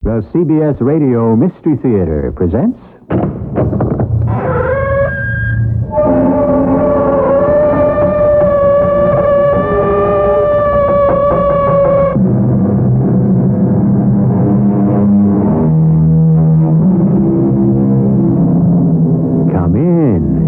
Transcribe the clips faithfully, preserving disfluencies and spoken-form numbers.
The C B S Radio Mystery Theater presents... Come in.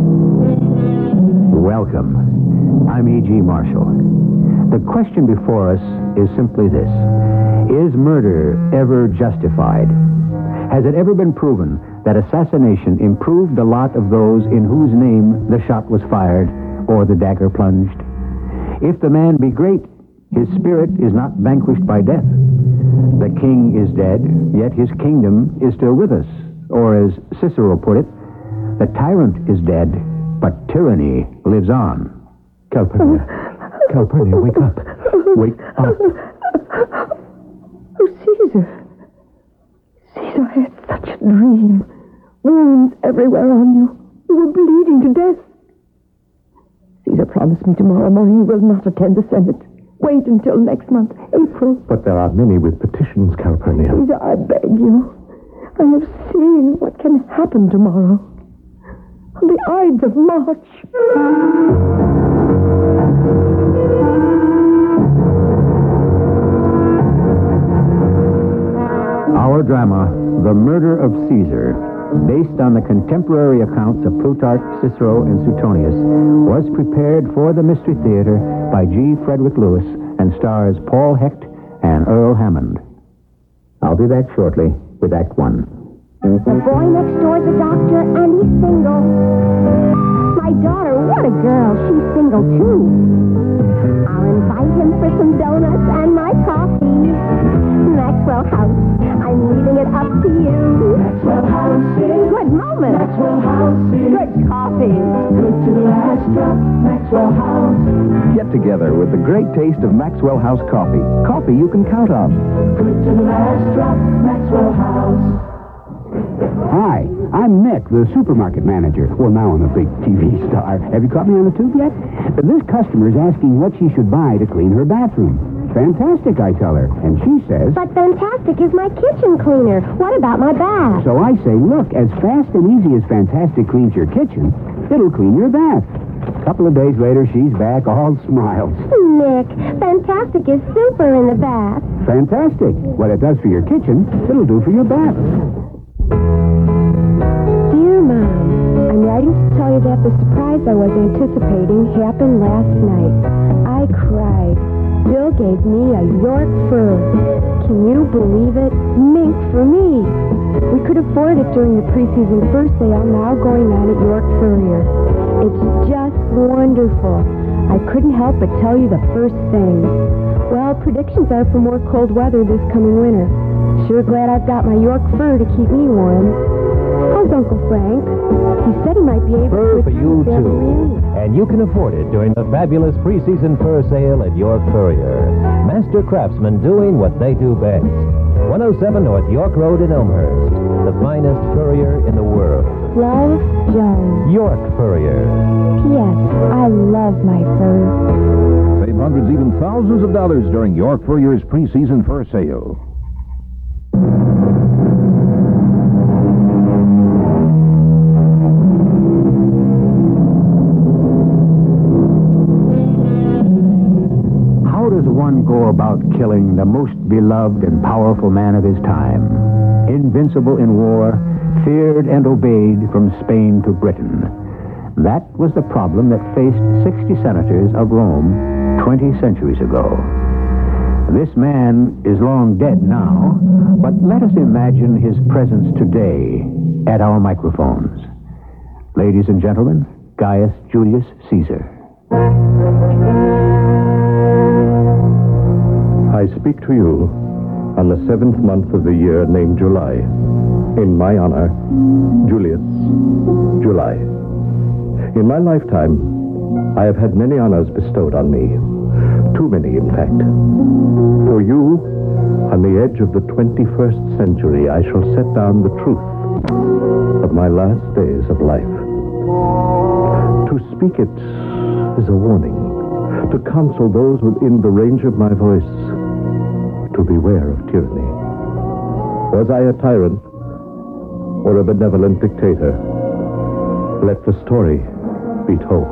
Welcome. I'm E G. Marshall. The question before us is simply this. Is murder ever justified? Has it ever been proven that assassination improved the lot of those in whose name the shot was fired or the dagger plunged? If the man be great, his spirit is not vanquished by death. The king is dead, yet his kingdom is still with us. Or as Cicero put it, the tyrant is dead, but tyranny lives on. Calpurnia, Calpurnia, wake up. Wake up. Oh, Caesar. Caesar, I had such a dream. Wounds everywhere on you. You were bleeding to death. Caesar promised me tomorrow morning you will not attend the Senate. Wait until next month, April. But there are many with petitions, Calpurnia. Caesar, I beg you. I have seen what can happen tomorrow. On the Ides of March. Our drama, The Murder of Caesar, based on the contemporary accounts of Plutarch, Cicero, and Suetonius, was prepared for the Mystery Theater by G. Frederick Lewis and stars Paul Hecht and Earl Hammond. I'll be back shortly with Act One. The boy next door's a doctor, and he's single. My daughter, what a girl. She's single, too. I'll invite him for some donuts and my coffee. Maxwell House, I'm leaving it up to you. Maxwell House is Good moment. Maxwell House is Good coffee. good to the last drop. Maxwell House, Get together with the great taste of Maxwell House coffee. Coffee you can count on. good to the last drop. Maxwell House. Hi, I'm Nick, the supermarket manager. Well, now I'm a big T V star. Have you caught me on the tube yet? This customer is asking what she should buy to clean her bathroom. Fantastic, I tell her. And she says... But Fantastic is my kitchen cleaner. What about my bath? So I say, look, as fast and easy as Fantastic cleans your kitchen, it'll clean your bath. A couple of days later, she's back all smiles. Nick, Fantastic is super in the bath. Fantastic. What it does for your kitchen, it'll do for your bath. Dear Mom, I'm writing to tell you that the surprise I was anticipating happened last night. I cried. Bill gave me a York fur. Can you believe it? Mink for me. We could afford it during the preseason fur sale now going on at York Furrier. It's just wonderful. I couldn't help but tell you the first thing. Well, predictions are for more cold weather this coming winter. Sure glad I've got my York fur to keep me warm. How's Uncle Frank? He said he might be able Fur to... for you, attend the too. reunion. And you can afford it during the fabulous preseason fur sale at York Furrier. Master craftsmen doing what they do best. one oh seven North York Road in Elmhurst. The finest furrier in the world. Love, Joan. York Furrier. P S. I love my fur. Save hundreds, even thousands of dollars during York Furrier's preseason fur sale. How does one go about killing the most beloved and powerful man of his time? Invincible in war, feared and obeyed from Spain to Britain. That was the problem that faced sixty senators of Rome twenty centuries ago. This man is long dead now, but let us imagine his presence today at our microphones. Ladies and gentlemen, Gaius Julius Caesar. I speak to you on the seventh month of the year named July. In my honor, Julius July. In my lifetime, I have had many honors bestowed on me. Too many, in fact. For you, on the edge of the twenty-first century, I shall set down the truth of my last days of life. To speak it is a warning, to counsel those within the range of my voice to beware of tyranny. Was I a tyrant or a benevolent dictator? Let the story be told.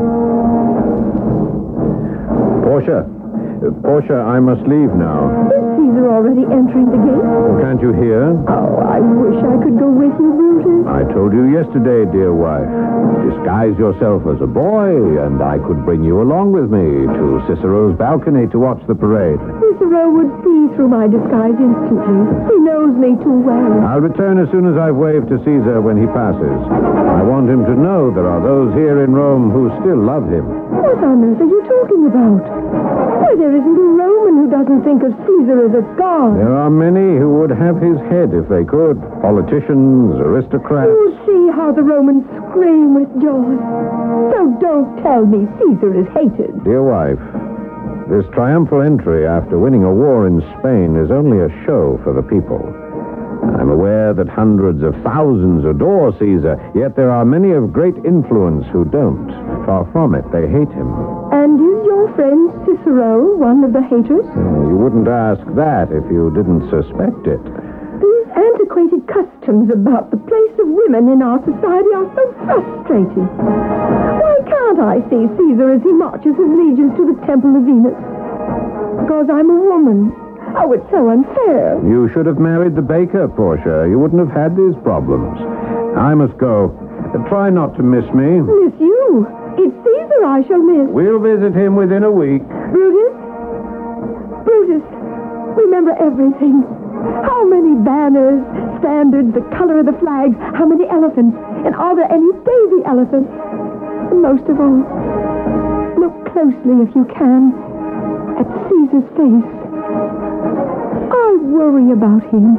Portia. Portia, I must leave now. Is Caesar already entering the gate? Can't you hear? Oh, I wish I could go with you, Brutus. I told you yesterday, dear wife. Disguise yourself as a boy, and I could bring you along with me to Cicero's balcony to watch the parade. Cicero would see through my disguise instantly. He knows me too well. I'll return as soon as I've waved to Caesar when he passes. I want him to know there are those here in Rome who still love him. What on earth are you talking about? Why, there isn't a Roman who doesn't think of Caesar as a god. There are many who would have his head if they could. Politicians, aristocrats. You'll see how the Romans scream with joy. So don't tell me Caesar is hated. Dear wife, this triumphal entry after winning a war in Spain is only a show for the people. I'm aware that hundreds of thousands adore Caesar, yet there are many of great influence who don't. Far from it, they hate him. And is your friend Cicero one of the haters? You wouldn't ask that if you didn't suspect it. These antiquated customs about the place of women in our society are so frustrating. Why can't I see Caesar as he marches his legions to the Temple of Venus? Because I'm a woman. Oh, it's so unfair. You should have married the baker, Portia. You wouldn't have had these problems. I must go. Try not to miss me. Miss you? It's Caesar I shall miss. We'll visit him within a week. Brutus? Brutus, remember everything. How many banners, standards, the color of the flags, how many elephants, and are there any baby elephants? And most of all, look closely if you can at Caesar's face. I worry about him.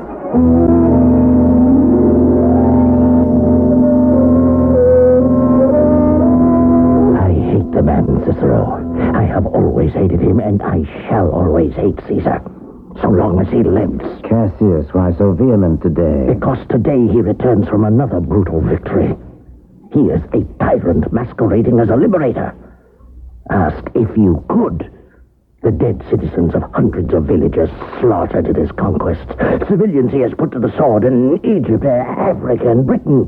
I hate the man, Cicero. I have always hated him, and I shall always hate Caesar, so long as he lives. Cassius, why so vehement today? Because today he returns from another brutal victory. He is a tyrant masquerading as a liberator. Ask if you could. The dead citizens of hundreds of villages slaughtered at his conquest. Civilians he has put to the sword in Egypt, Africa, and Britain.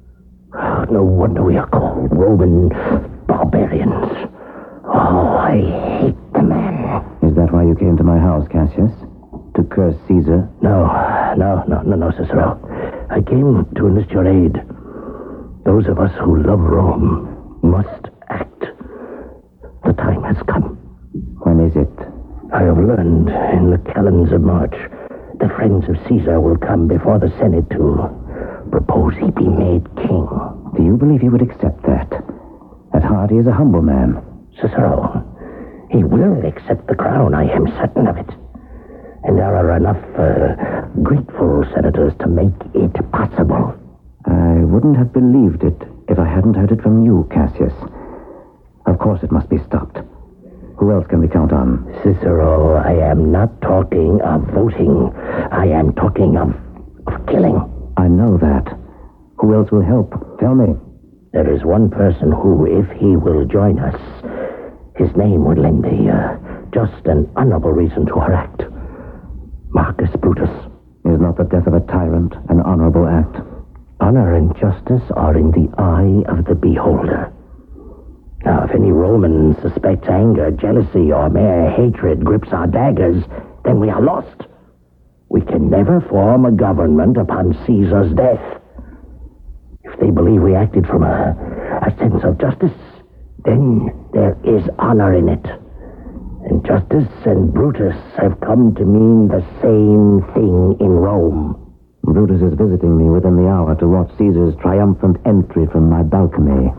No wonder we are called Roman barbarians. Oh, I hate the man. Is that why you came to my house, Cassius? To curse Caesar? No, no, no, no, no, Cicero. I came to enlist your aid. Those of us who love Rome must act. The time has come. When is it? I have learned in the calends of March the friends of Caesar will come before the Senate to propose he be made king. Do you believe he would accept that? At heart, he is a humble man. Cicero, he will accept the crown, I am certain of it. And there are enough uh, grateful senators to make it possible. I wouldn't have believed it if I hadn't heard it from you, Cassius. Of course it must be stopped. Who else can we count on? Cicero, I am not talking of voting. I am talking of, of killing. I know that. Who else will help? Tell me. There is one person who, if he will join us, his name would lend a uh, just and honorable reason to our act. Marcus Brutus. Is not the death of a tyrant an honorable act? Honor and justice are in the eye of the beholder. Now, if any Roman suspects anger, jealousy, or mere hatred grips our daggers, then we are lost. We can never form a government upon Caesar's death. If they believe we acted from a, a sense of justice, then there is honor in it. And justice and Brutus have come to mean the same thing in Rome. Brutus is visiting me within the hour to watch Caesar's triumphant entry from my balcony.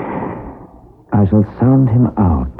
I shall sound him out.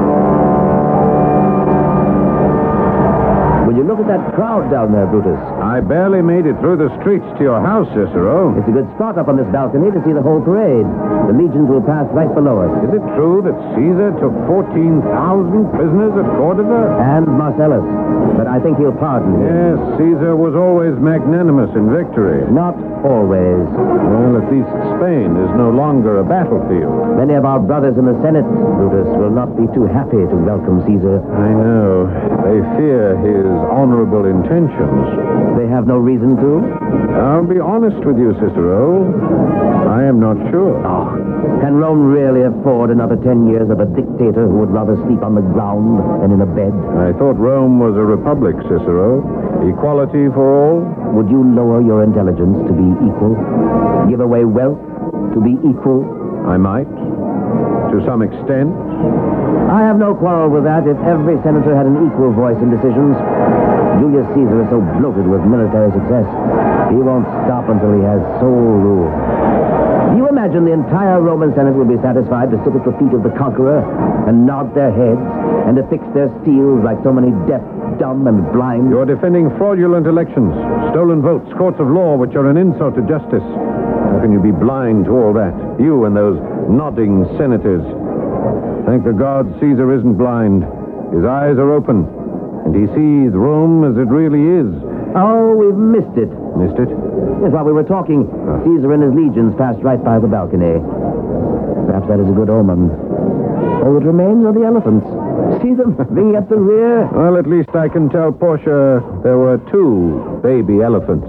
Will you look at that crowd down there, Brutus? I I barely made it through the streets to your house, Cicero. It's a good spot up on this balcony to see the whole parade. The legions will pass right below us. Is it true that Caesar took fourteen thousand prisoners at Cordova? And Marcellus. But I think he'll pardon him. Yes, Caesar was always magnanimous in victory. Not always. Well, at least Spain is no longer a battlefield. Many of our brothers in the Senate, Brutus, will not be too happy to welcome Caesar. I know. They fear his honorable intentions. They have no reason to? I'll be honest with you, Cicero. I am not sure. Oh, can Rome really afford another ten years of a dictator who would rather sleep on the ground than in a bed? I thought Rome was a republic, Cicero. Equality for all. Would you lower your intelligence to be equal? Give away wealth to be equal? I might. To some extent. I have no quarrel with that if every senator had an equal voice in decisions. Julius Caesar is so bloated with military success, he won't stop until he has sole rule. Do you imagine the entire Roman Senate will be satisfied to sit at the feet of the conqueror and nod their heads and to fix their steels like so many deaf, dumb, and blind? You're defending fraudulent elections, stolen votes, courts of law which are an insult to justice. How can you be blind to all that? You and those nodding senators. Thank the gods Caesar isn't blind. His eyes are open, and he sees Rome as it really is. Oh, we've missed it. Missed it? Yes, while we were talking, Huh. Caesar and his legions passed right by the balcony. Perhaps that is a good omen. All that remains are the elephants. See them bringing up the rear? Well, at least I can tell Portia there were two baby elephants.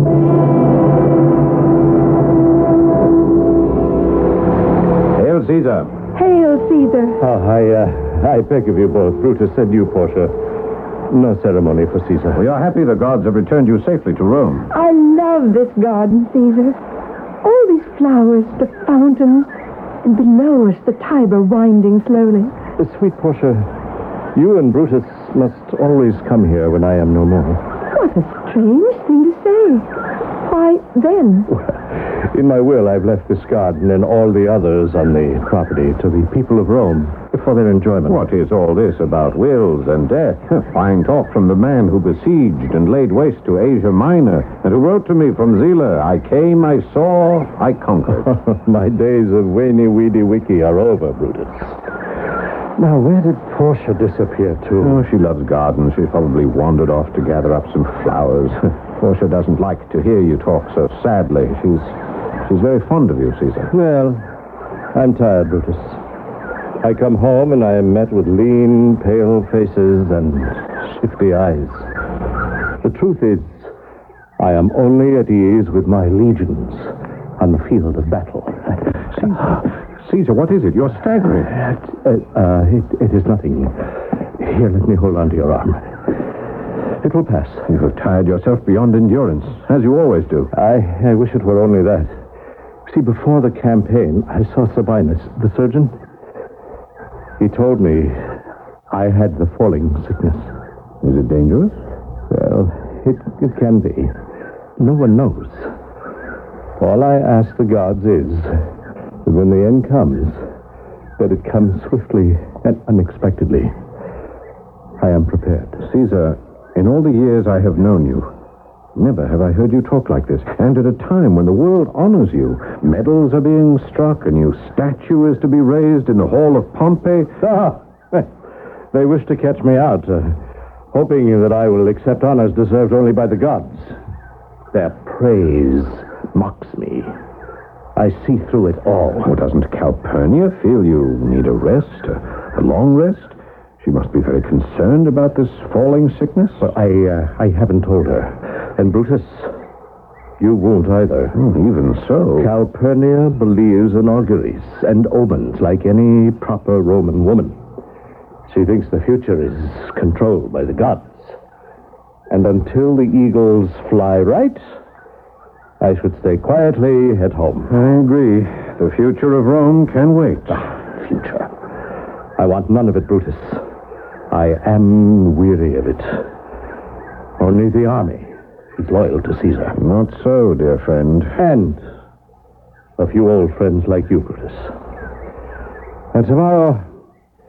Hail, Caesar. Hail, Caesar. Oh, I, uh, I beg of you both. Brutus, send you, Portia. No ceremony for Caesar. We are happy the gods have returned you safely to Rome. I love this garden, Caesar. All these flowers, the fountains, and below us the Tiber winding slowly. Uh, sweet Portia, you and Brutus must always come here when I am no more. What a strange thing to say. Why, then? In my will, I've left this garden and all the others on the property to the people of Rome for their enjoyment. What is all this about wills and death? Fine talk from the man who besieged and laid waste to Asia Minor, and who wrote to me from Zela, I came, I saw, I conquered. My days of Weeny Weedy Wiki are over, Brutus. Now, where did Portia disappear to? Oh, she loves gardens. She's probably wandered off to gather up some flowers. Portia doesn't like to hear you talk so sadly. She's she's very fond of you, Caesar. Well, I'm tired, Brutus. I come home and I am met with lean, pale faces and shifty eyes. The truth is, I am only at ease with my legions on the field of battle. Caesar, Caesar, what is it? You're staggering. Uh, uh, it, it is nothing. Here, let me hold on to your arm. It will pass. You have tired yourself beyond endurance, as you always do. I, I wish it were only that. See, before the campaign, I saw Sabinus, the surgeon. He told me I had the falling sickness. Is it dangerous? Well, it, it can be. No one knows. All I ask the gods is that when the end comes, that it comes swiftly and unexpectedly. I am prepared. Caesar, in all the years I have known you, never have I heard you talk like this. And at a time when the world honors you, medals are being struck, a new statue is to be raised in the hall of Pompey. Ah, they wish to catch me out, uh, hoping that I will accept honors deserved only by the gods. Their praise mocks me. I see through it all. Oh, doesn't Calpurnia feel you need a rest, a, a long rest? She must be very concerned about this falling sickness. Well, I, uh, I haven't told her. And Brutus, you won't either. Oh, even so. Calpurnia believes in auguries and omens like any proper Roman woman. She thinks the future is controlled by the gods. And until the eagles fly right, I should stay quietly at home. I agree. The future of Rome can wait. Ah, future. I want none of it, Brutus. I am weary of it. Only the army is loyal to Caesar. Not so, dear friend. And a few old friends like you, Brutus. And tomorrow,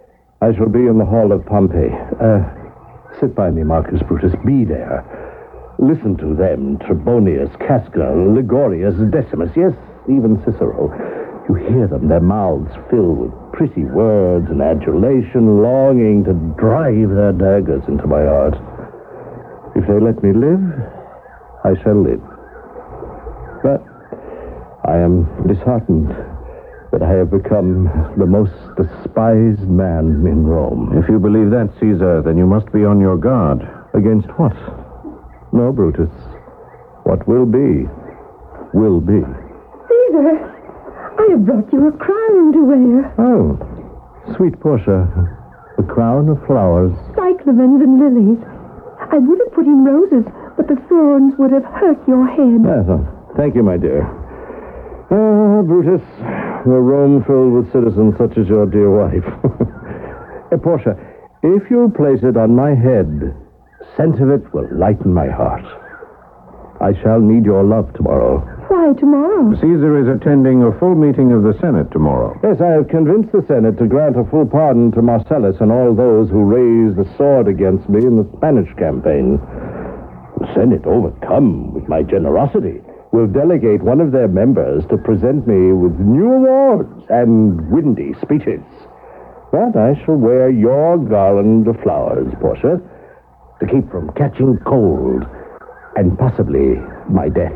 I shall be in the hall of Pompey. Uh, sit by me, Marcus Brutus. Be there. Listen to them, Trebonius, Casca, Ligorius, Decimus, yes, even Cicero. You hear them, their mouths filled with pretty words and adulation, longing to drive their daggers into my heart. If they let me live, I shall live. But I am disheartened that I have become the most despised man in Rome. If you believe that, Caesar, then you must be on your guard. Against what? No, Brutus. What will be, will be. Caesar, I have brought you a crown to wear. Oh, sweet Portia, a crown of flowers. Cyclamens and lilies. I would have put in roses, but the thorns would have hurt your head. Yes, uh, thank you, my dear. Ah, Brutus, were Rome filled with citizens such as your dear wife. uh, Portia, if you'll place it on my head, scent of it will lighten my heart. I shall need your love tomorrow. Why tomorrow? Caesar is attending a full meeting of the Senate tomorrow. Yes, I have convinced the Senate to grant a full pardon to Marcellus and all those who raised the sword against me in the Spanish campaign. The Senate, overcome with my generosity, will delegate one of their members to present me with new awards and windy speeches. But I shall wear your garland of flowers, Portia, to keep from catching cold and possibly my death.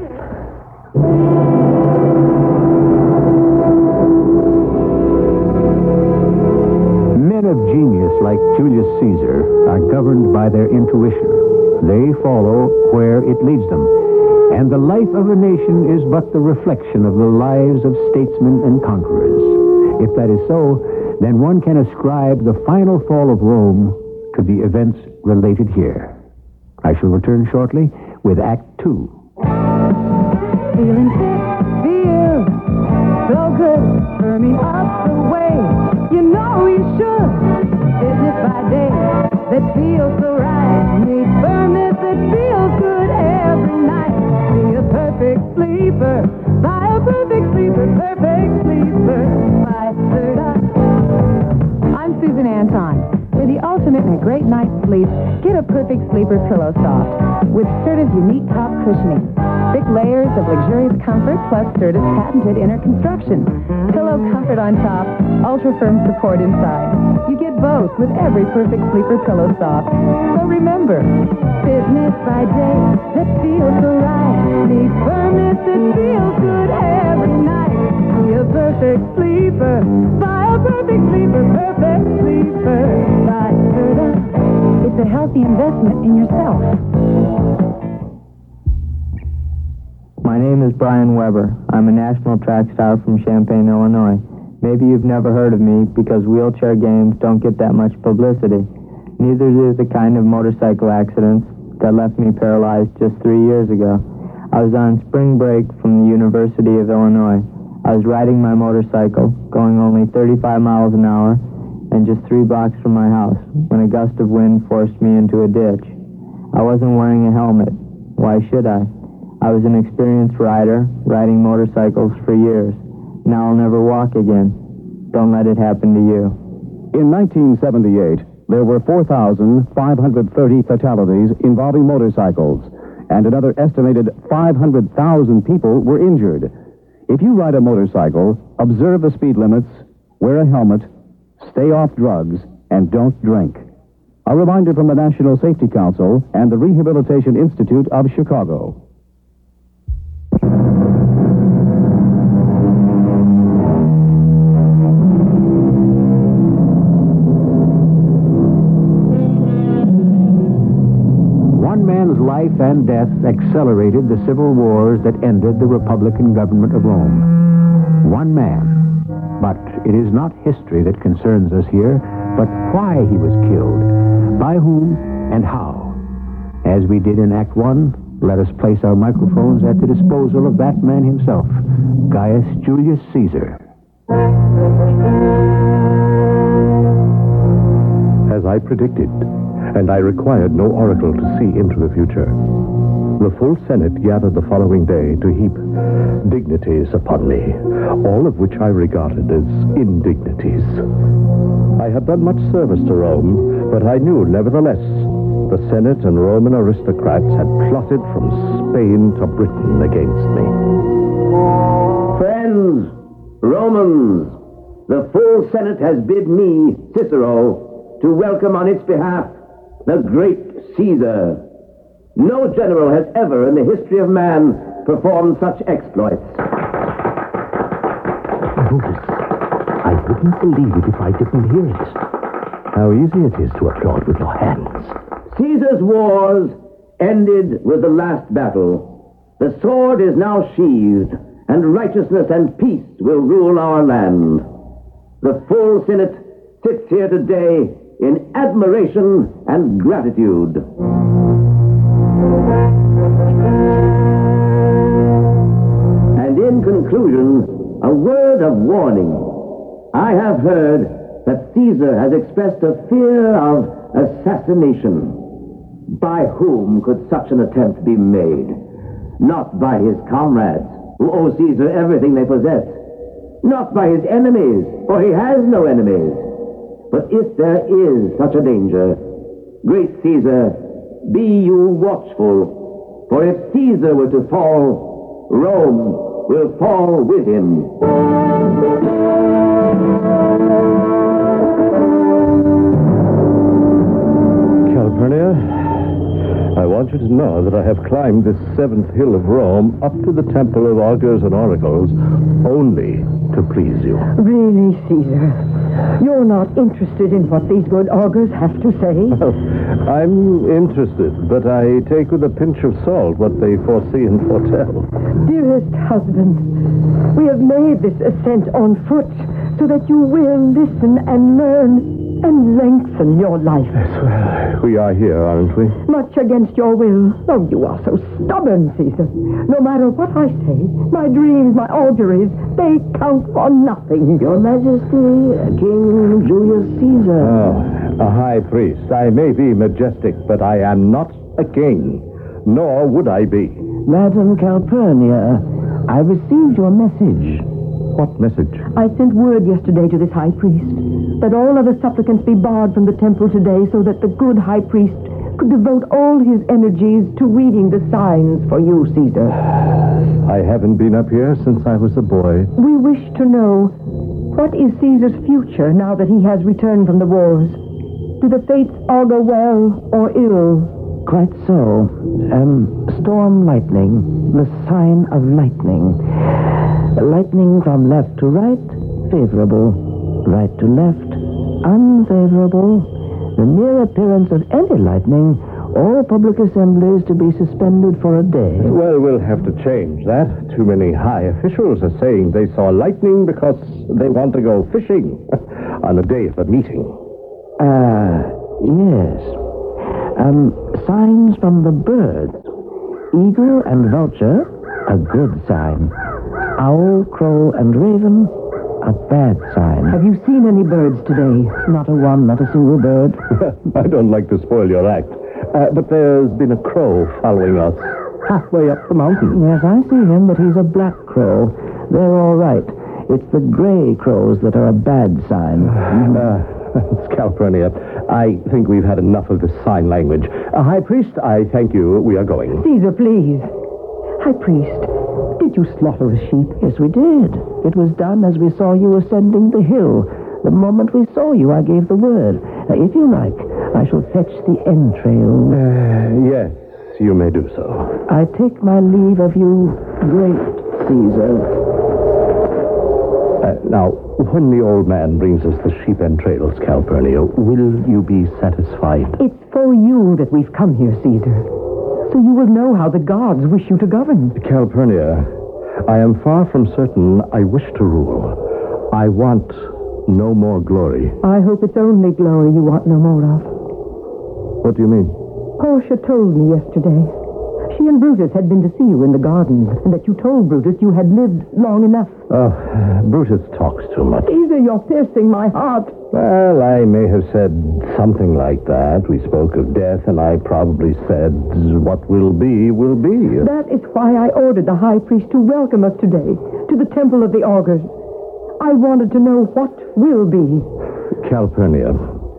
Men of genius like Julius Caesar are governed by their intuition. They follow where it leads them. And the life of a nation is but the reflection of the lives of statesmen and conquerors. If that is so, then one can ascribe the final fall of Rome to the events related here. I shall return shortly with Act Two. Feeling fit, feel so good, firming up the way you know you should. Fitness by day that feels so right. Need firmness that feels good every night. Be a perfect sleeper, buy a perfect sleeper, perfect sleeper, by Third Eye. I'm Susan Anton. For the ultimate in a great night's sleep, get a Perfect Sleeper Pillow Soft with Serta's unique top cushioning. Thick layers of luxurious comfort plus Serta's patented inner construction. Pillow comfort on top, ultra-firm support inside. You get both with every Perfect Sleeper Pillow Soft. So remember, fitness by day that feels so right. Need firmness that feels good every night. Be a perfect sleeper. Buy a perfect sleeper, perfect sleeper. Buy Serta. It's a healthy investment in yourself. My name is Brian Weber. I'm a national track star from Champaign, Illinois. Maybe you've never heard of me because wheelchair games don't get that much publicity. Neither do the kind of motorcycle accidents that left me paralyzed just three years ago. I was on spring break from the University of Illinois. I was riding my motorcycle, going only thirty-five miles an hour, and just three blocks from my house, when a gust of wind forced me into a ditch. I wasn't wearing a helmet. Why should I? I was an experienced rider, riding motorcycles for years. Now I'll never walk again. Don't let it happen to you. In nineteen seventy-eight, there were four thousand five hundred thirty fatalities involving motorcycles, and another estimated five hundred thousand people were injured. If you ride a motorcycle, observe the speed limits, wear a helmet, stay off drugs, and don't drink. A reminder from the National Safety Council and the Rehabilitation Institute of Chicago. One man's life and death accelerated the civil wars that ended the Republican government of Rome. One man. But it is not history that concerns us here, but why he was killed, by whom, and how. As we did in Act One, let us place our microphones at the disposal of that man himself, Gaius Julius Caesar. As I predicted, and I required no oracle to see into the future, the full Senate gathered the following day to heap dignities upon me, all of which I regarded as indignities. I had done much service to Rome, but I knew, nevertheless, The Senate and Roman aristocrats had plotted from Spain to Britain against me. Friends, Romans, the full Senate has bid me, Cicero, to welcome on its behalf the great Caesar. No general has ever in the history of man performed such exploits. Brutus, I wouldn't believe it if I didn't hear it. How easy it is to applaud with your hands. Caesar's wars ended with the last battle. The sword is now sheathed, and righteousness and peace will rule our land. The full Senate sits here today in admiration and gratitude. And in conclusion, a word of warning. I have heard that Caesar has expressed a fear of assassination. By whom could such an attempt be made? Not by his comrades, who owe Caesar everything they possess. Not by his enemies, for he has no enemies. But if there is such a danger, great Caesar, be you watchful, for if Caesar were to fall, Rome will fall with him. Calpurnia, I want you to know that I have climbed this seventh hill of Rome up to the temple of augurs and oracles only to please you. Really, Caesar? You're not interested in what these good augurs have to say? Well, I'm interested, but I take with a pinch of salt what they foresee and foretell. Dearest husband, we have made this ascent on foot so that you will listen and learn and lengthen your life. Yes, well, we are here, aren't we? Much against your will. Oh, you are so stubborn, Caesar. No matter what I say, my dreams, my auguries, they count for nothing. Your Majesty, King Julius Caesar. Oh, a high priest. I may be majestic, but I am not a king. Nor would I be. Madam Calpurnia, I received your message. What message? I sent word yesterday to this high priest that all other supplicants be barred from the temple today so that the good high priest could devote all his energies to reading the signs for you, Caesar. I haven't been up here since I was a boy. We wish to know, what is Caesar's future now that he has returned from the wars? Do the fates augur well or ill? Quite so. Um, storm lightning, the sign of lightning. Lightning from left to right, favorable. Right to left, unfavorable. The mere appearance of any lightning, all public assemblies to be suspended for a day. Well, we'll have to change that. Too many high officials are saying they saw lightning because they want to go fishing on the day of a meeting. Ah, uh, yes. Um, signs from the birds. Eagle and vulture, a good sign. Owl, crow, and raven, a bad sign. Have you seen any birds today? Not a one, not a single bird. I don't like to spoil your act, uh, but there's been a crow following us halfway up the mountain. Yes, I see him, but he's a black crow. They're all right. It's the gray crows that are a bad sign. Uh, Calpurnia, I think we've had enough of this sign language. Uh, High Priest, I thank you. We are going. Caesar, please. High Priest, did you slaughter a sheep? Yes, we did. It was done as we saw you ascending the hill. The moment we saw you, I gave the word. Now, if you like, I shall fetch the entrails. Uh, yes, you may do so. I take my leave of you, great Caesar. Uh, now, when the old man brings us the sheep entrails, Calpurnia, will you be satisfied? It's for you that we've come here, Caesar. So you will know how the gods wish you to govern. Calpurnia, I am far from certain I wish to rule. I want no more glory. I hope it's only glory you want no more of. What do you mean? Portia told me yesterday. She and Brutus had been to see you in the gardens, and that you told Brutus you had lived long enough. Oh, Brutus talks too much. Caesar, you're piercing my heart. Well, I may have said something like that. We spoke of death, and I probably said, what will be, will be. That is why I ordered the high priest to welcome us today to the temple of the augurs. I wanted to know what will be. Calpurnia,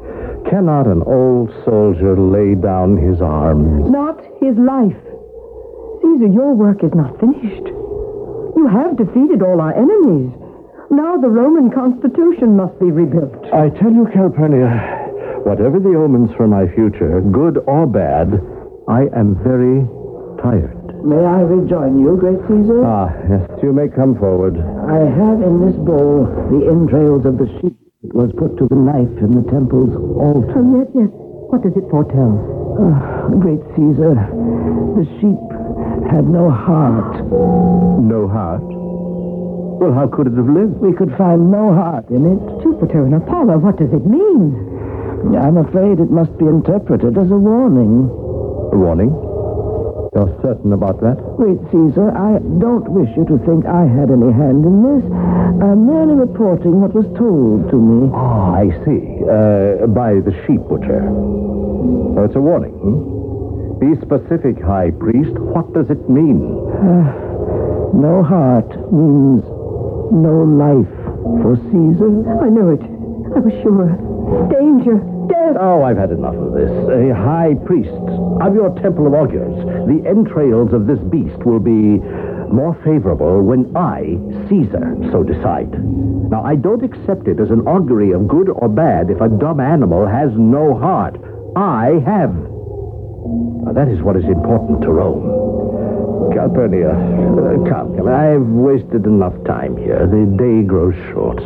Cannot an old soldier lay down his arms? Not his life. Caesar, your work is not finished. You have defeated all our enemies. Now the Roman constitution must be rebuilt. I tell you, Calpurnia, whatever the omens for my future, good or bad, I am very tired. May I rejoin you, great Caesar? Ah, yes, you may come forward. I have in this bowl the entrails of the sheep that was put to the knife in the temple's altar. Oh, yes, yes. What does it foretell? Uh, great Caesar, the sheep had no heart. No heart? Well, how could it have lived? We could find no heart in it. Jupiter and Apollo, what does it mean? I'm afraid it must be interpreted as a warning. A warning? You're certain about that? Great Caesar, I don't wish you to think I had any hand in this. I'm merely reporting what was told to me. Ah, I see. Uh, by the sheep butcher. Oh, it's a warning, hmm? Be specific, High Priest. What does it mean? Uh, no heart means no life for Caesar. I knew it. I was sure. Danger. Death. Oh, I've had enough of this. Uh, High Priest, of your Temple of Augurs, the entrails of this beast will be more favorable when I, Caesar, so decide. Now, I don't accept it as an augury of good or bad if a dumb animal has no heart. I have. Now, that is what is important to Rome. Calpurnia, uh, come, come. I've wasted enough time here. The day grows short.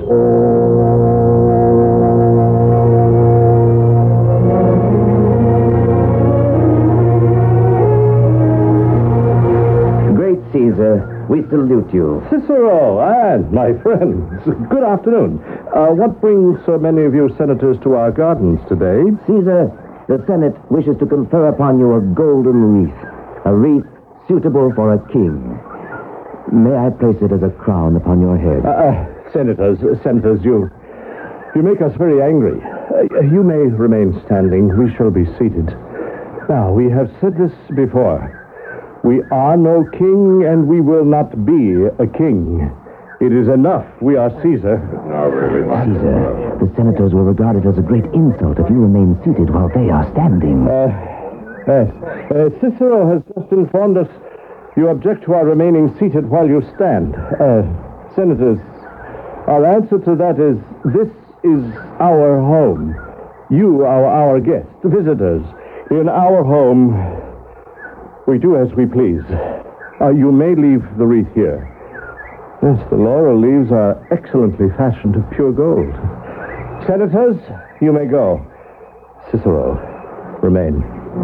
Caesar, we salute you. Cicero and my friends, good afternoon. Uh, what brings so many of you senators to our gardens today? Caesar, the Senate wishes to confer upon you a golden wreath, a wreath suitable for a king. May I place it as a crown upon your head? Uh, uh, senators, senators, you, you make us very angry. Uh, you may remain standing. We shall be seated. Now, we have said this before. We are no king, and we will not be a king. It is enough. We are Caesar. Caesar, the senators will regard it as a great insult if you remain seated while they are standing. Uh, yes. Uh, Cicero has just informed us you object to our remaining seated while you stand. Uh, senators, our answer to that is this is our home. You are our guests, visitors. In our home, we do as we please. Uh, you may leave the wreath here. Yes, the laurel leaves are excellently fashioned of pure gold. Senators, you may go. Cicero, remain.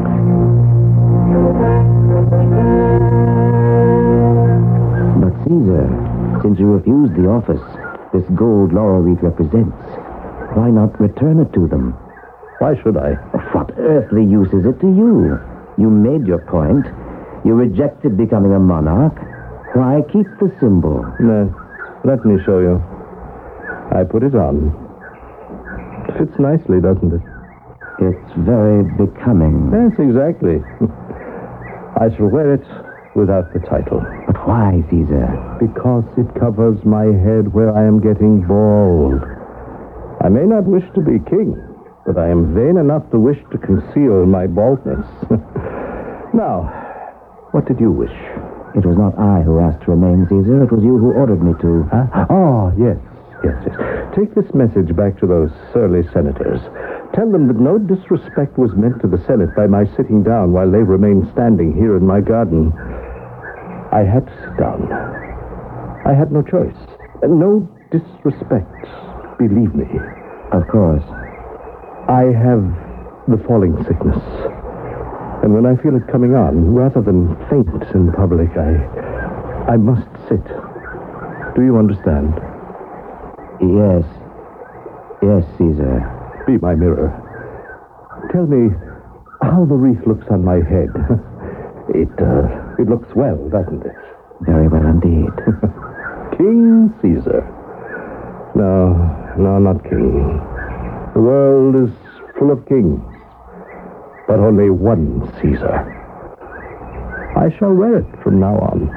But Caesar, since you refused the office this gold laurel wreath represents, why not return it to them? Why should I? What earthly use is it to you? You made your point. You rejected becoming a monarch. Why keep the symbol? No. Let me show you. I put it on. It fits nicely, doesn't it? It's very becoming. Yes, exactly. I shall wear it without the title. But why, Caesar? Because it covers my head where I am getting bald. I may not wish to be king, but I am vain enough to wish to conceal my baldness. Now, what did you wish? It was not I who asked to remain, Caesar. It was you who ordered me to. Huh? Oh, yes, yes, yes. Take this message back to those surly senators. Tell them that no disrespect was meant to the Senate by my sitting down while they remained standing here in my garden. I had to sit down. I had no choice. No disrespect, believe me. Of course. I have the falling sickness. And when I feel it coming on, rather than faint in public, I I must sit. Do you understand? Yes. Yes, Caesar. Be my mirror. Tell me how the wreath looks on my head. It, uh, it looks well, doesn't it? Very well indeed. King Caesar. No, no, not king. The world is full of kings, but only one Caesar. I shall wear it from now on.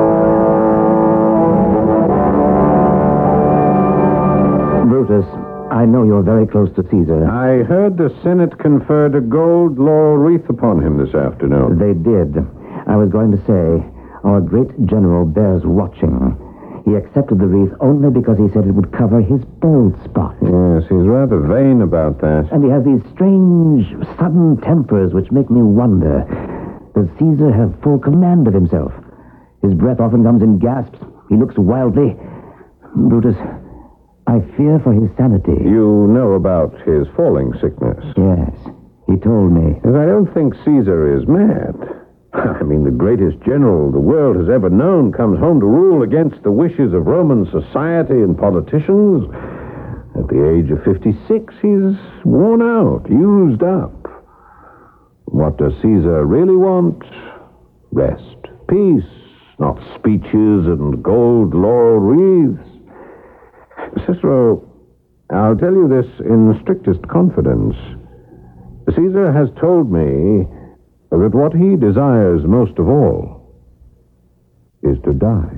Brutus, I know you're very close to Caesar. I heard the Senate conferred a gold laurel wreath upon him this afternoon. They did. I was going to say, our great general bears watching. He accepted the wreath only because he said it would cover his bald spot. Yes, he's rather vain about that. And he has these strange, sudden tempers which make me wonder. Does Caesar have full command of himself? His breath often comes in gasps. He looks wildly. Brutus, I fear for his sanity. You know about his falling sickness? Yes, he told me. But I don't think Caesar is mad. I mean, the greatest general the world has ever known comes home to rule against the wishes of Roman society and politicians. At the age of fifty-six, he's worn out, used up. What does Caesar really want? Rest, peace, not speeches and gold laurel wreaths. Cicero, I'll tell you this in the strictest confidence. Caesar has told me that what he desires most of all is to die.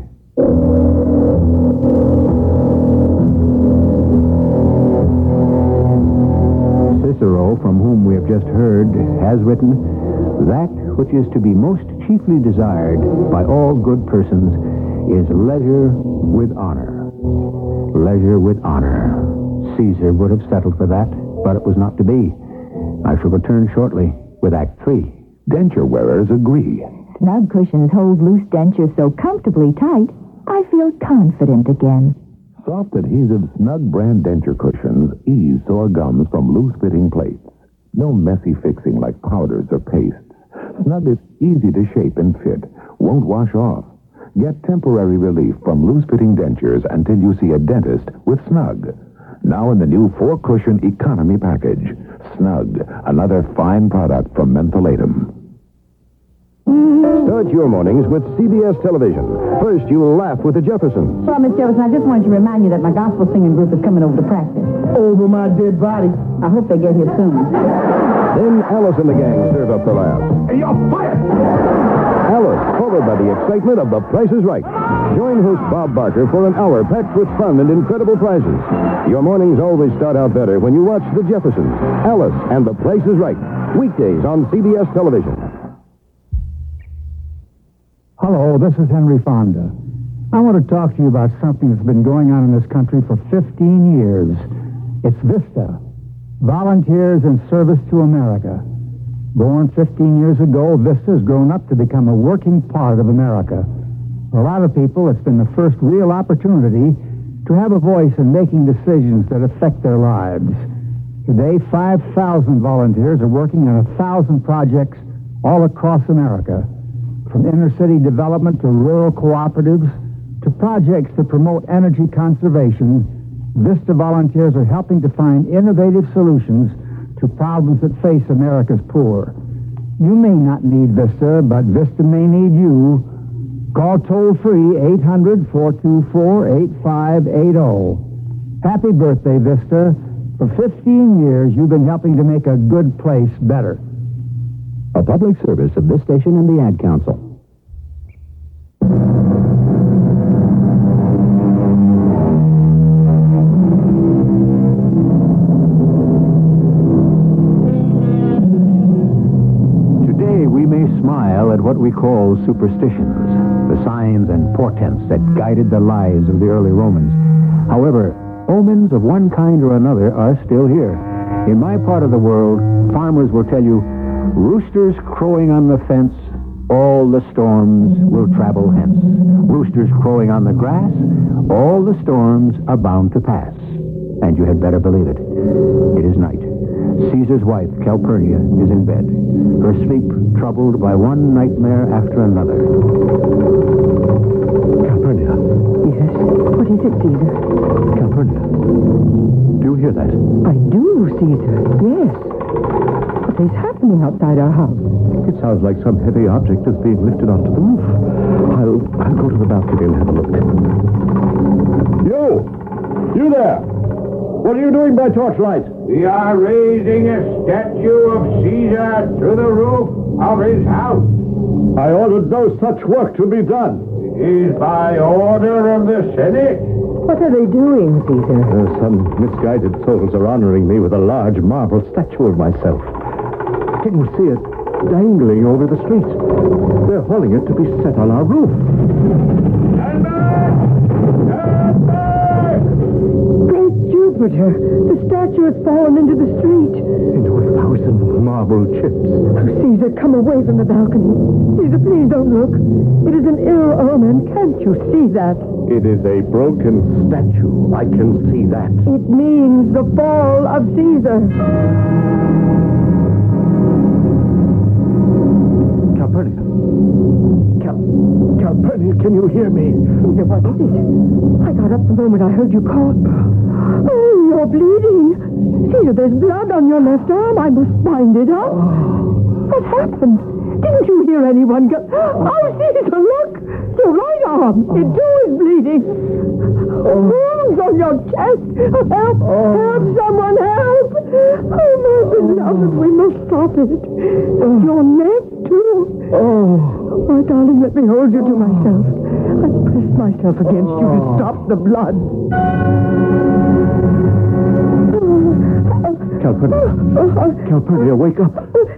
Cicero, from whom we have just heard, has written, that which is to be most chiefly desired by all good persons is leisure with honor. Leisure with honor. Caesar would have settled for that, but it was not to be. I shall return shortly with Act Three. Denture wearers agree. Snug cushions hold loose dentures so comfortably tight, I feel confident again. Soft adhesive Snug brand denture cushions ease sore gums from loose-fitting plates. No messy fixing like powders or pastes. Snug is easy to shape and fit, won't wash off. Get temporary relief from loose-fitting dentures until you see a dentist with Snug. Now in the new four-cushion economy package. Snug, another fine product from Mentholatum. Start your mornings with C B S Television. First, you'll laugh with the Jeffersons. Well, Miss Jefferson, I just wanted to remind you that my gospel singing group is coming over to practice. Over my dead body. I hope they get here soon. Then Alice and the gang serve up the laughs. Hey, you're fired! Alice, followed by the excitement of The Price is Right. Join host Bob Barker for an hour packed with fun and incredible prizes. Your mornings always start out better when you watch The Jeffersons, Alice, and The Price is Right. Weekdays on C B S Television. Hello, this is Henry Fonda. I want to talk to you about something that's been going on in this country for fifteen years. It's VISTA, Volunteers in Service to America. Born fifteen years ago, VISTA has grown up to become a working part of America. For a lot of people, it's been the first real opportunity to have a voice in making decisions that affect their lives. Today, five thousand volunteers are working on one thousand projects all across America. From inner-city development to rural cooperatives to projects to promote energy conservation, VISTA volunteers are helping to find innovative solutions to problems that face America's poor. You may not need VISTA, but VISTA may need you. Call toll-free eight hundred, four two four, eight five eight zero. Happy birthday, VISTA. For fifteen years, you've been helping to make a good place better. A public service of this station and the Ad Council. Today we may smile at what we call superstitions, the signs and portents that guided the lives of the early Romans. However, omens of one kind or another are still here. In my part of the world, farmers will tell you, roosters crowing on the fence, all the storms will travel hence. Roosters crowing on the grass, all the storms are bound to pass. And you had better believe it. It is night. Caesar's wife, Calpurnia, is in bed, her sleep troubled by one nightmare after another. Calpurnia. Yes? What is it, Caesar? Calpurnia. Do you hear that? I do, Caesar. Yes. What is happening outside our house? It sounds like some heavy object is being lifted onto the roof. I'll, I'll go to the balcony and have a look. You! You there! What are you doing by torchlight? We are raising a statue of Caesar to the roof of his house. I ordered no such work to be done. It is by order of the Senate. What are they doing, Caesar? Uh, some misguided souls are honoring me with a large marble statue of myself. Can you see it dangling over the street? They're hauling it to be set on our roof. Stand back! Stand back! Great Jupiter! The statue has fallen into the street. Into a thousand marble chips. Oh, Caesar, come away from the balcony. Caesar, please don't look. It is an ill omen. Can't you see that? It is a broken statue. I can see that. It means the fall of Caesar. Calpurnia. Cal... Calpurnia, can you hear me? Caesar, what is it? I got up the moment I heard you call. Oh, you're bleeding. Caesar, there's blood on your left arm. I must bind it up. What happened? Didn't you hear anyone go? Oh, Caesar, look! Your right arm. It too is bleeding. Wounds on your chest. Help! Help! Someone help! Oh, my beloved, we must stop it. Your neck, too. Oh, my darling, let me hold you to myself. I press myself against you to stop the blood. Calpurnia. Calpurnia, wake up.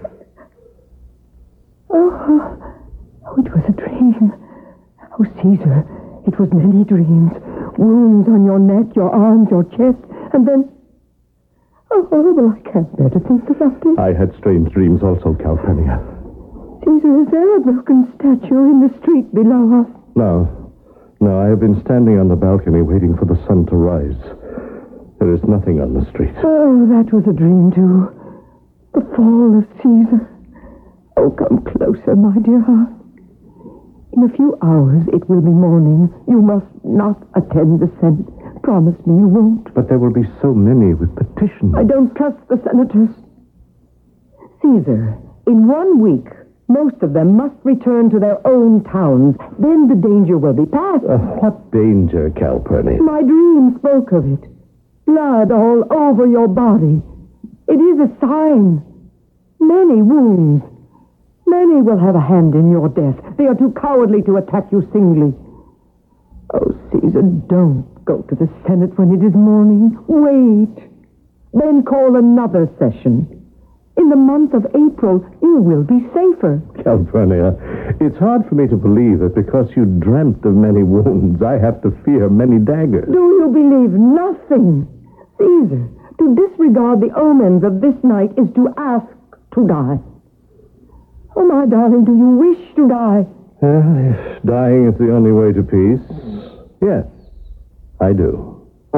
Oh, oh, it was a dream. Oh, Caesar, it was many dreams. Wounds on your neck, your arms, your chest, and then... Oh, horrible, I can't bear to think about it. I had strange dreams also, Calpurnia. Caesar, is there a broken statue in the street below us? No. No, I have been standing on the balcony waiting for the sun to rise. There is nothing on the street. Oh, that was a dream, too. The fall of Caesar. Oh, come closer, my dear heart. In a few hours, it will be morning. You must not attend the Senate. Promise me you won't. But there will be so many with petitions. I don't trust the senators. Caesar, in one week, most of them must return to their own towns. Then the danger will be past. Uh, what danger, Calpurnia? My dream spoke of it. Blood all over your body. It is a sign. Many wounds. Many will have a hand in your death. They are too cowardly to attack you singly. Oh, Caesar, don't go to the Senate when it is morning. Wait. Then call another session. In the month of April, you will be safer. Calpurnia, it's hard for me to believe that because you dreamt of many wounds, I have to fear many daggers. Do you believe nothing? Caesar, to disregard the omens of this night is to ask to die. Oh, my darling, do you wish to die? Well, if dying is the only way to peace, yes, I do.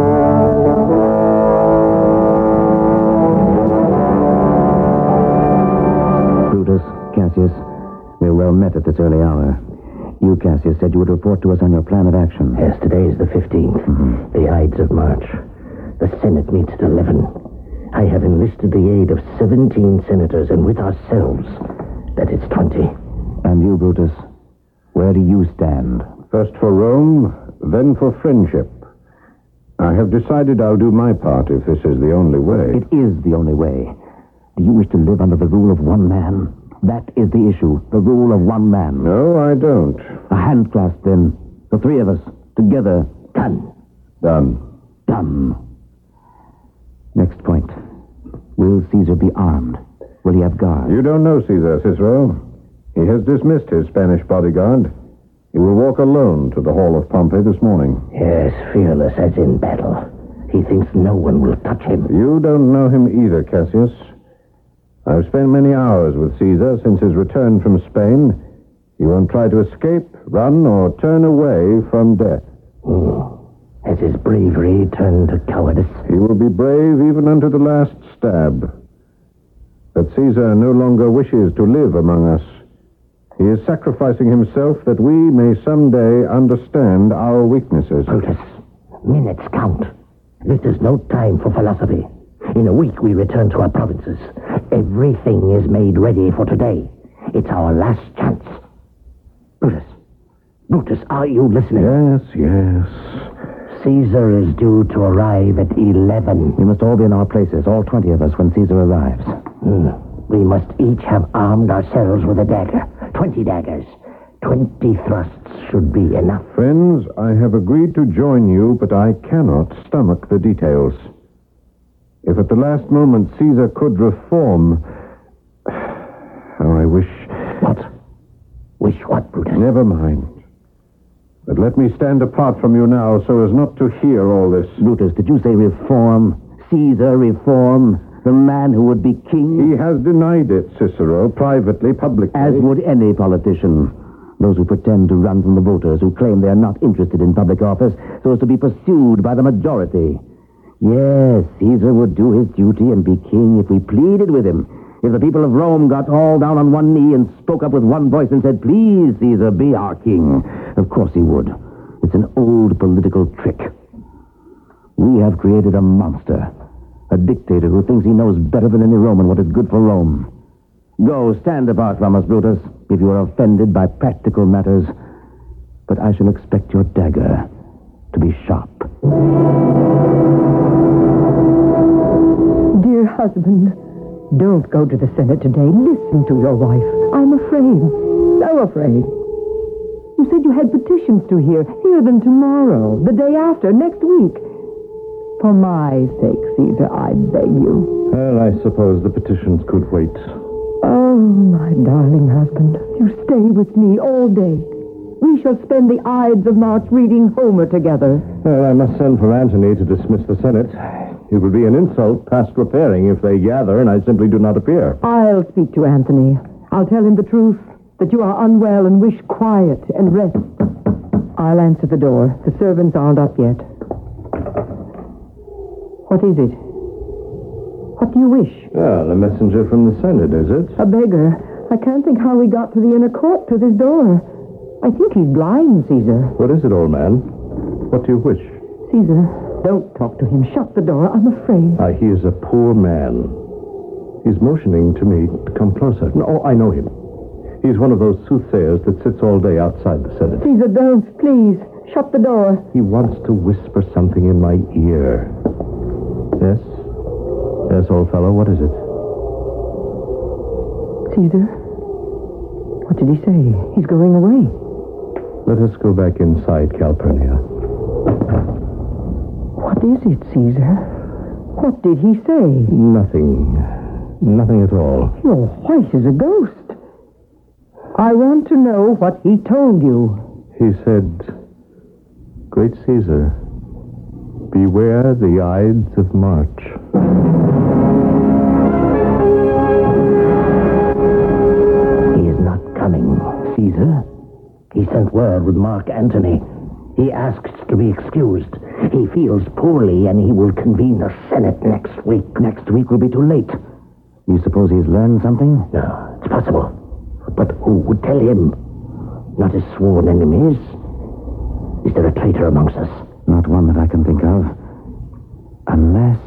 Brutus, Cassius, we're well met at this early hour. You, Cassius, said you would report to us on your plan of action. Yes, today is the fifteenth, mm-hmm. the Ides of March. The Senate meets at eleven. I have enlisted the aid of seventeen senators, and with ourselves, that it's twenty. And you, Brutus, where do you stand? First for Rome, then for friendship. I have decided I'll do my part if this is the only way. It is the only way. Do you wish to live under the rule of one man? That is the issue, the rule of one man. No, I don't. A hand clasp, then. The three of us, together. Done. Done. Done. Next point. Will Caesar be armed? Will he have guards? You don't know Caesar, Cicero. He has dismissed his Spanish bodyguard. He will walk alone to the Hall of Pompey this morning. Yes, fearless as in battle. He thinks no one will touch him. You don't know him either, Cassius. I've spent many hours with Caesar since his return from Spain. He won't try to escape, run, or turn away from death. Mm. Has his bravery turned to cowardice? He will be brave even unto the last stab. But Caesar no longer wishes to live among us. He is sacrificing himself that we may someday understand our weaknesses. Brutus, minutes count. This is no time for philosophy. In a week, we return to our provinces. Everything is made ready for today. It's our last chance. Brutus, Brutus, are you listening? Yes, yes. Caesar is due to arrive at eleven. We must all be in our places, all twenty of us, when Caesar arrives. Mm. We must each have armed ourselves with a dagger. Twenty daggers. Twenty thrusts. should be enough. Friends, I have agreed to join you, but I cannot stomach the details. If at the last moment Caesar could reform... How I wish... What? Wish what, Brutus? Never mind. But let me stand apart from you now so as not to hear all this. Brutus, did you say reform? Caesar reform? The man who would be king? He has denied it, Cicero, privately, publicly. As would any politician. Those who pretend to run from the voters, who claim they are not interested in public office, so as to be pursued by the majority. Yes, Caesar would do his duty and be king if we pleaded with him. If the people of Rome got all down on one knee and spoke up with one voice and said, please, Caesar, be our king. Of course he would. It's an old political trick. We have created a monster. A dictator who thinks he knows better than any Roman what is good for Rome. Go, stand apart from us, Brutus, if you are offended by practical matters. But I shall expect your dagger to be sharp. Dear husband, don't go to the Senate today. Listen to your wife. I'm afraid. So afraid. You said you had petitions to hear. Hear them tomorrow, the day after, next week. For my sake, Caesar, I beg you. Well, I suppose the petitions could wait. Oh, my darling husband, you stay with me all day. We shall spend the Ides of March reading Homer together. Well, I must send for Antony to dismiss the Senate. It would be an insult past repairing if they gather and I simply do not appear. I'll speak to Antony. I'll tell him the truth, that you are unwell and wish quiet and rest. I'll answer the door. The servants aren't up yet. What is it? What do you wish? Well, a messenger from the Senate, is it? A beggar. I can't think how we got to the inner court to this door. I think he's blind, Caesar. What is it, old man? What do you wish? Caesar, don't talk to him. Shut the door. I'm afraid. Ah, he is a poor man. He's motioning to me to come closer. No, I know him. He's one of those soothsayers that sits all day outside the Senate. Caesar, don't. Please. Shut the door. He wants to whisper something in my ear. Yes? Yes, old fellow, what is it? Caesar? What did he say? He's going away. Let us go back inside, Calpurnia. What is it, Caesar? What did he say? Nothing. Nothing at all. You're white as a ghost. I want to know what he told you. He said, Great Caesar, beware the Ides of March. He is not coming, Caesar. He sent word with Mark Antony. He asks to be excused. He feels poorly, and he will convene the Senate next week. Next week will be too late. You suppose he's learned something? No, it's possible. But who would tell him? Not his sworn enemies. Is there a traitor amongst us? Not one that I can think of. Unless...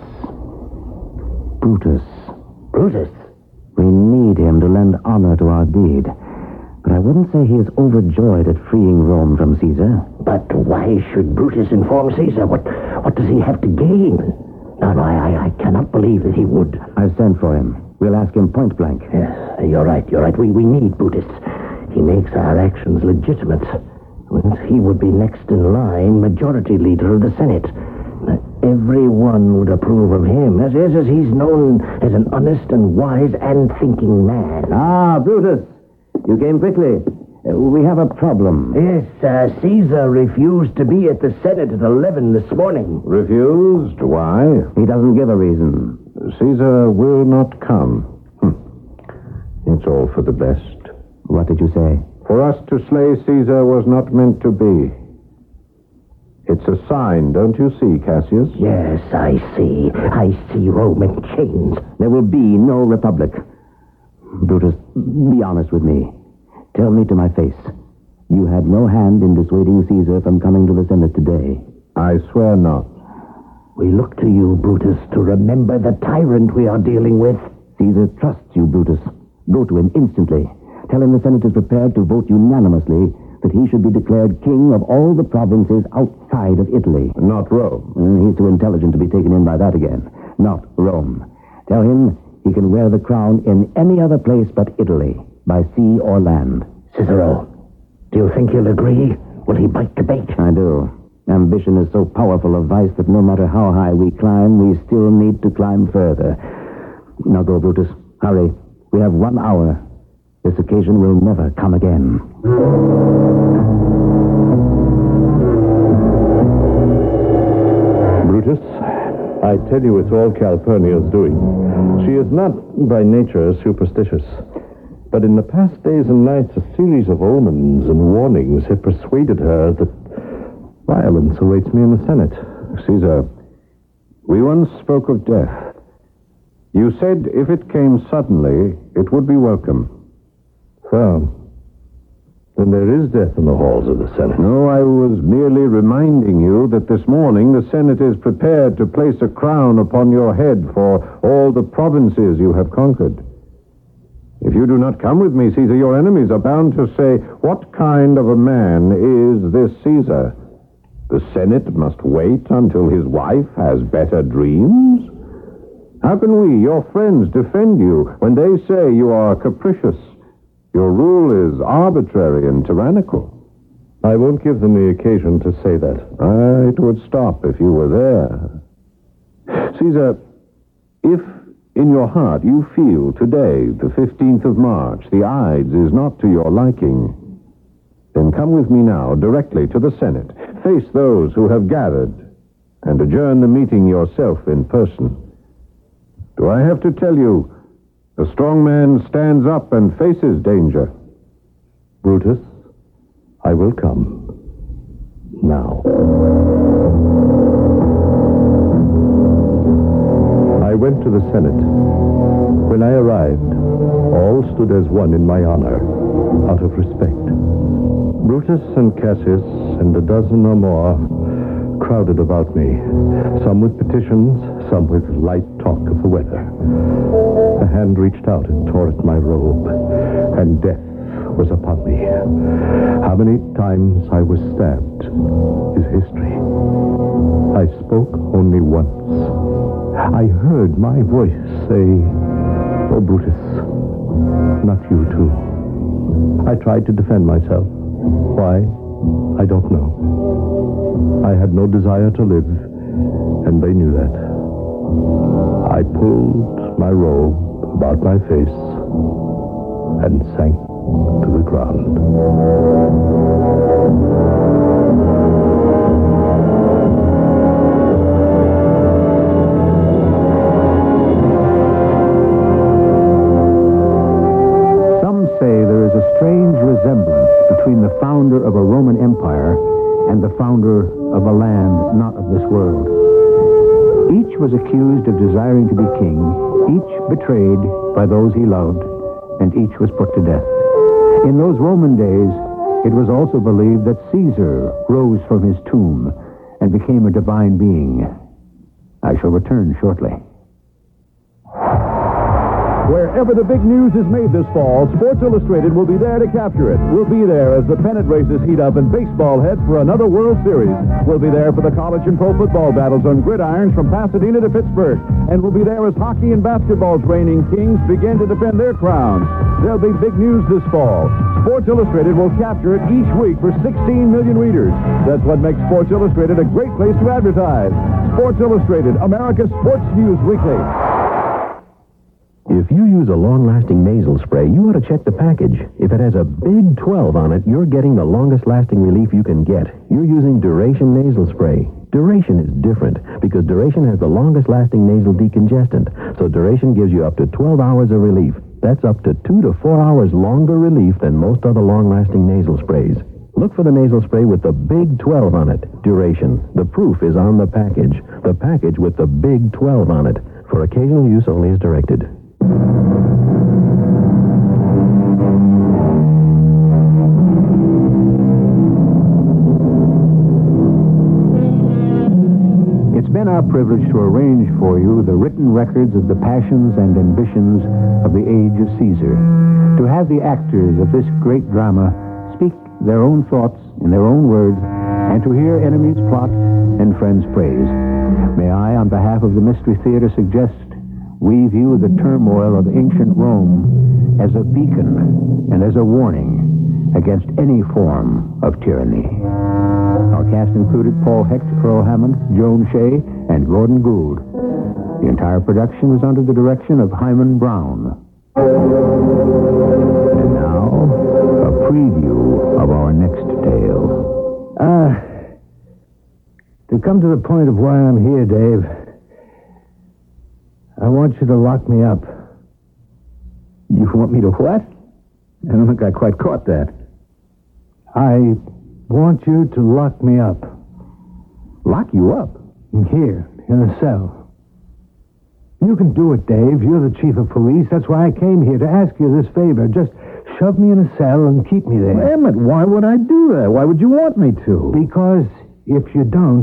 Brutus. Brutus? We need him to lend honor to our deed. But I wouldn't say he is overjoyed at freeing Rome from Caesar. But why should Brutus inform Caesar? What what does he have to gain? No, no, I, I cannot believe that he would. I've sent for him. We'll ask him point blank. Yes, you're right, you're right. We, we need Brutus. He makes our actions legitimate. He would be next in line, majority leader of the Senate. Everyone would approve of him, as, as, as he's known as an honest and wise and thinking man. Ah, Brutus. You came quickly. Uh, we have a problem. Yes, uh, Caesar refused to be at the Senate at eleven this morning. Refused? Why? He doesn't give a reason. Caesar will not come. Hm. It's all for the best. What did you say? For us to slay Caesar was not meant to be. It's a sign, don't you see, Cassius? Yes, I see. I see Rome in chains. There will be no republic. Brutus, be honest with me. Tell me to my face. You had no hand in dissuading Caesar from coming to the Senate today. I swear not. We look to you, Brutus, to remember the tyrant we are dealing with. Caesar trusts you, Brutus. Go to him instantly. Tell him the Senate is prepared to vote unanimously that he should be declared king of all the provinces outside of Italy. Not Rome. Mm, he's too intelligent to be taken in by that again. Not Rome. Tell him he can wear the crown in any other place but Italy, by sea or land. Cicero, Do you think he'll agree? Will he bite the bait? I do. Ambition is so powerful a vice that no matter how high we climb, we still need to climb further. Now go, Brutus. Hurry. We have one hour. This occasion will never come again. Brutus, I tell you it's all Calpurnia's doing. She is not, by nature, superstitious. But in the past days and nights, a series of omens and warnings have persuaded her that violence awaits me in the Senate. Caesar, we once spoke of death. You said if it came suddenly, it would be welcome. So, then there is death in the halls of the Senate. No, I was merely reminding you that this morning the Senate is prepared to place a crown upon your head for all the provinces you have conquered. If you do not come with me, Caesar, your enemies are bound to say, what kind of a man is this Caesar? The Senate must wait until his wife has better dreams? How can we, your friends, defend you when they say you are capricious? Your rule is arbitrary and tyrannical. I won't give them the occasion to say that. Uh, it would stop if you were there. Caesar, if in your heart you feel today, the fifteenth of March, the Ides is not to your liking, then come with me now directly to the Senate. Face those who have gathered and adjourn the meeting yourself in person. Do I have to tell you, a strong man stands up and faces danger? Brutus, I will come. Now. I went to the Senate. When I arrived, all stood as one in my honor, out of respect. Brutus and Cassius and a dozen or more crowded about me, some with petitions, some with light talk of the weather. A hand reached out and tore at my robe, and death was upon me. How many times I was stabbed is history. I spoke only once. I heard my voice say, "Oh, Brutus, not you too." I tried to defend myself. Why? I don't know. I had no desire to live, and they knew that. I pulled my robe about my face and sank to the ground. Some say there is a strange resemblance between the founder of a Roman Empire and the founder of a land not of this world. Each was accused of desiring to be king, each betrayed by those he loved, and each was put to death. In those Roman days, it was also believed that Caesar rose from his tomb and became a divine being. I shall return shortly. Wherever the big news is made this fall, Sports Illustrated will be there to capture it. We'll be there as the pennant races heat up and baseball heads for another World Series. We'll be there for the college and pro football battles on gridirons from Pasadena to Pittsburgh. And we'll be there as hockey and basketball's reigning kings begin to defend their crowns. There'll be big news this fall. Sports Illustrated will capture it each week for sixteen million readers. That's what makes Sports Illustrated a great place to advertise. Sports Illustrated, America's sports news weekly. If you use a long-lasting nasal spray, you ought to check the package. If it has a big twelve on it, you're getting the longest-lasting relief you can get. You're using Duration nasal spray. Duration is different because Duration has the longest-lasting nasal decongestant. So Duration gives you up to twelve hours of relief. That's up to two to four hours longer relief than most other long-lasting nasal sprays. Look for the nasal spray with the big twelve on it. Duration. The proof is on the package. The package with the big twelve on it. For occasional use only as directed. It's been our privilege to arrange for you the written records of the passions and ambitions of the age of Caesar. To have the actors of this great drama speak their own thoughts in their own words, and to hear enemies plot and friends praise. May I, on behalf of the Mystery Theater, suggest we view the turmoil of ancient Rome as a beacon and as a warning. against any form of tyranny. Our cast included Paul Hecht, Earl Hammond, Joan Shea, and Gordon Gould. The entire production was under the direction of Hyman Brown. And now, a preview of our next tale. Uh, to come to the point of why I'm here, Dave, I want you to lock me up. You want me to what? I don't think I quite caught that. I want you to lock me up. Lock you up? Here, in a cell. You can do it, Dave. You're the chief of police. That's why I came here, to ask you this favor. Just shove me in a cell and keep me there. Well, Emmett, why would I do that? Why would you want me to? Because if you don't,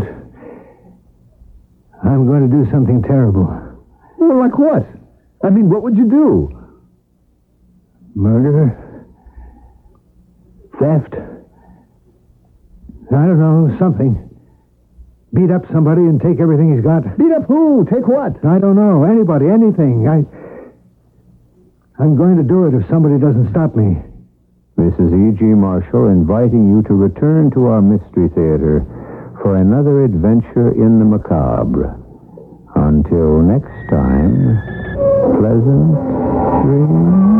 I'm going to do something terrible. Well, like what? I mean, what would you do? Murder? Theft? I don't know, something. Beat up somebody and take everything he's got. Beat up who? Take what? I don't know. Anybody, anything. I... I'm going to do it if somebody doesn't stop me. This is E G. Marshall inviting you to return to our Mystery Theater for another adventure in the macabre. Until next time, pleasant dreams.